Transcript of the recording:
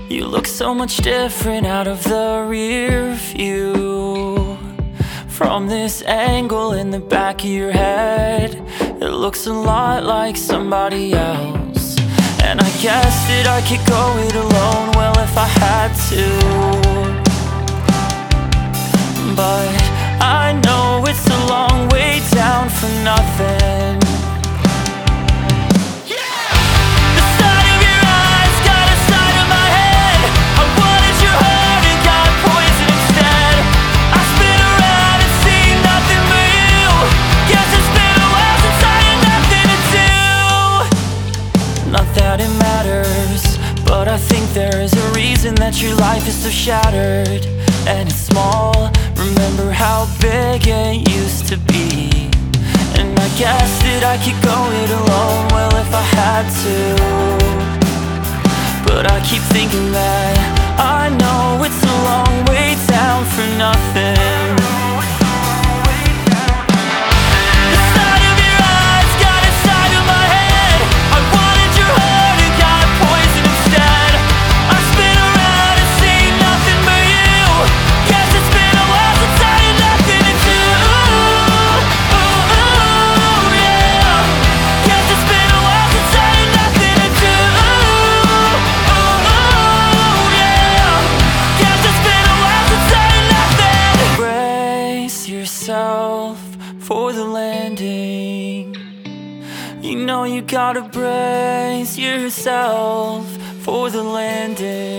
You look so much different out of the rear view. From this angle in the back of your head, it looks a lot like somebody else. And I guess that I could go it alone, well, if I had to. But I know it's a long way down for nothing. But I think there is a reason that your life is so shattered. And it's small, remember how big it used to be. And I guess that I could go it alone, well, if I had to. But I keep thinking that I know it's a long way down for nothing. For the landing, you know you gotta brace yourself for the landing.